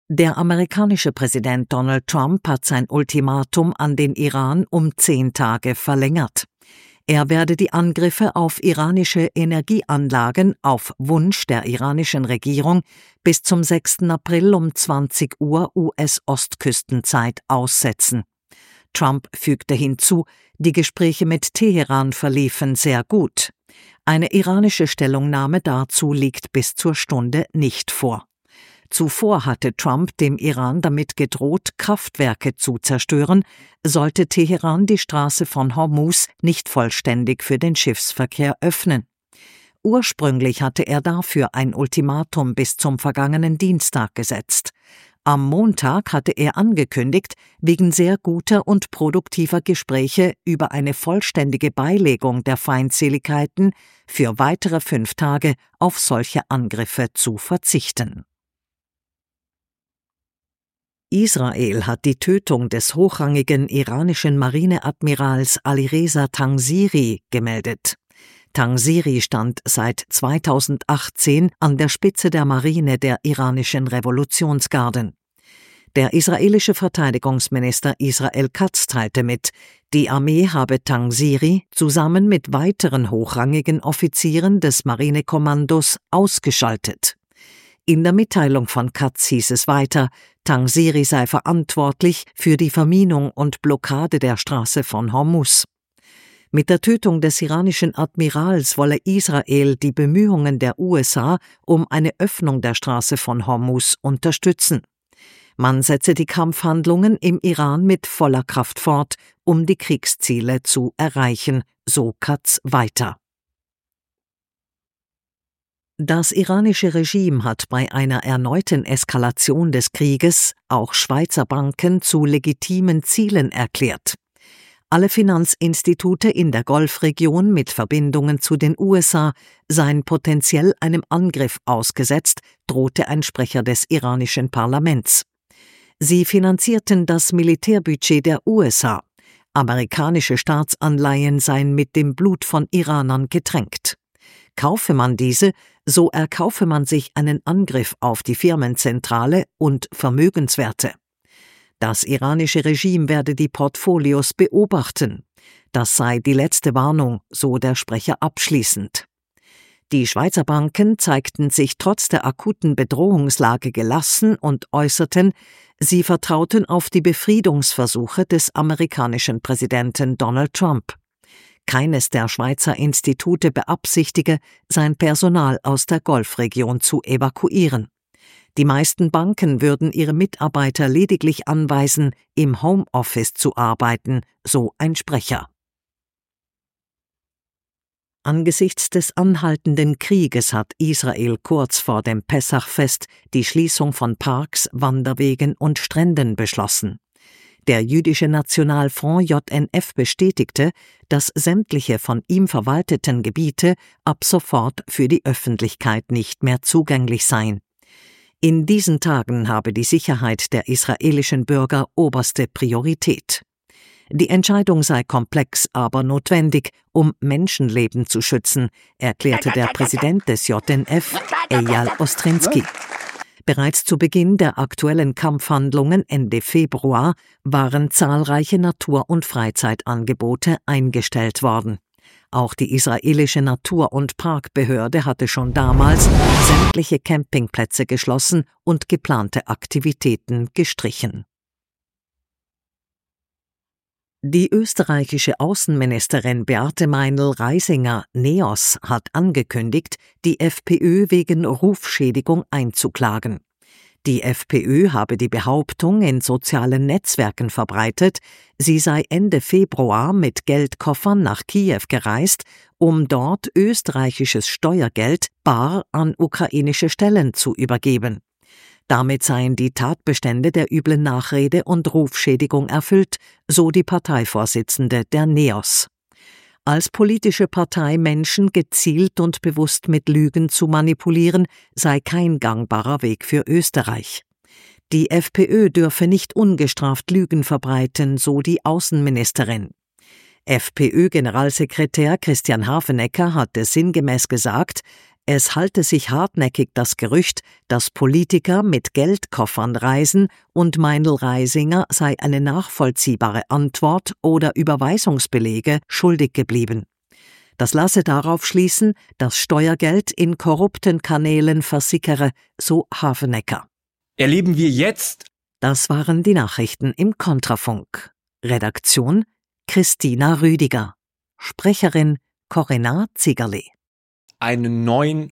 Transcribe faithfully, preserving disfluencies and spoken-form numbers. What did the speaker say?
Der amerikanische Präsident Donald Trump hat sein Ultimatum an den Iran um zehn Tage verlängert. Er werde die Angriffe auf iranische Energieanlagen auf Wunsch der iranischen Regierung bis zum sechsten April um zwanzig Uhr U S-Ostküstenzeit aussetzen. Trump fügte hinzu, die Gespräche mit Teheran verliefen sehr gut. Eine iranische Stellungnahme dazu liegt bis zur Stunde nicht vor. Zuvor hatte Trump dem Iran damit gedroht, Kraftwerke zu zerstören, sollte Teheran die Straße von Hormuz nicht vollständig für den Schiffsverkehr öffnen. Ursprünglich hatte er dafür ein Ultimatum bis zum vergangenen Dienstag gesetzt. Am Montag hatte er angekündigt, wegen sehr guter und produktiver Gespräche über eine vollständige Beilegung der Feindseligkeiten für weitere fünf Tage auf solche Angriffe zu verzichten. Israel hat die Tötung des hochrangigen iranischen Marineadmirals Alireza Tangsiri gemeldet. Tangsiri stand seit zweitausendachtzehn an der Spitze der Marine der iranischen Revolutionsgarden. Der israelische Verteidigungsminister Israel Katz teilte mit, die Armee habe Tangsiri zusammen mit weiteren hochrangigen Offizieren des Marinekommandos ausgeschaltet. In der Mitteilung von Katz hieß es weiter, Tangsiri sei verantwortlich für die Verminung und Blockade der Straße von Hormuz. Mit der Tötung des iranischen Admirals wolle Israel die Bemühungen der U S A um eine Öffnung der Straße von Hormuz unterstützen. Man setze die Kampfhandlungen im Iran mit voller Kraft fort, um die Kriegsziele zu erreichen, so Katz weiter. Das iranische Regime hat bei einer erneuten Eskalation des Krieges auch Schweizer Banken zu legitimen Zielen erklärt. Alle Finanzinstitute in der Golfregion mit Verbindungen zu den U S A seien potenziell einem Angriff ausgesetzt, drohte ein Sprecher des iranischen Parlaments. Sie finanzierten das Militärbudget der U S A. Amerikanische Staatsanleihen seien mit dem Blut von Iranern getränkt. Kaufe man diese, so erkaufe man sich einen Angriff auf die Firmenzentrale und Vermögenswerte. Das iranische Regime werde die Portfolios beobachten. Das sei die letzte Warnung, so der Sprecher abschließend. Die Schweizer Banken zeigten sich trotz der akuten Bedrohungslage gelassen und äußerten, sie vertrauten auf die Befriedungsversuche des amerikanischen Präsidenten Donald Trump. Keines der Schweizer Institute beabsichtige, sein Personal aus der Golfregion zu evakuieren. Die meisten Banken würden ihre Mitarbeiter lediglich anweisen, im Homeoffice zu arbeiten, so ein Sprecher. Angesichts des anhaltenden Krieges hat Israel kurz vor dem Pessachfest die Schließung von Parks, Wanderwegen und Stränden beschlossen. Der jüdische Nationalfonds J N F bestätigte, dass sämtliche von ihm verwalteten Gebiete ab sofort für die Öffentlichkeit nicht mehr zugänglich seien. In diesen Tagen habe die Sicherheit der israelischen Bürger oberste Priorität. Die Entscheidung sei komplex, aber notwendig, um Menschenleben zu schützen, erklärte der Präsident des J N F, Eyal Ostrinski. Bereits zu Beginn der aktuellen Kampfhandlungen Ende Februar waren zahlreiche Natur- und Freizeitangebote eingestellt worden. Auch die israelische Natur- und Parkbehörde hatte schon damals sämtliche Campingplätze geschlossen und geplante Aktivitäten gestrichen. Die österreichische Außenministerin Beate Meinl-Reisinger, NEOS, hat angekündigt, die FPÖ wegen Rufschädigung einzuklagen. Die FPÖ habe die Behauptung in sozialen Netzwerken verbreitet, sie sei Ende Februar mit Geldkoffern nach Kiew gereist, um dort österreichisches Steuergeld bar an ukrainische Stellen zu übergeben. Damit seien die Tatbestände der üblen Nachrede und Rufschädigung erfüllt, so die Parteivorsitzende der NEOS. Als politische Partei Menschen gezielt und bewusst mit Lügen zu manipulieren, sei kein gangbarer Weg für Österreich. Die FPÖ dürfe nicht ungestraft Lügen verbreiten, so die Außenministerin. FPÖ-Generalsekretär Christian Hafenecker hatte sinngemäß gesagt, Es halte sich hartnäckig das Gerücht, dass Politiker mit Geldkoffern reisen und Meindl-Reisinger sei eine nachvollziehbare Antwort oder Überweisungsbelege schuldig geblieben. Das lasse darauf schließen, dass Steuergeld in korrupten Kanälen versickere, so Havenecker. Erleben wir jetzt? Das waren die Nachrichten im Kontrafunk. Redaktion Christina Rüdiger. Sprecherin Corinna Ziegerle. Einen neuen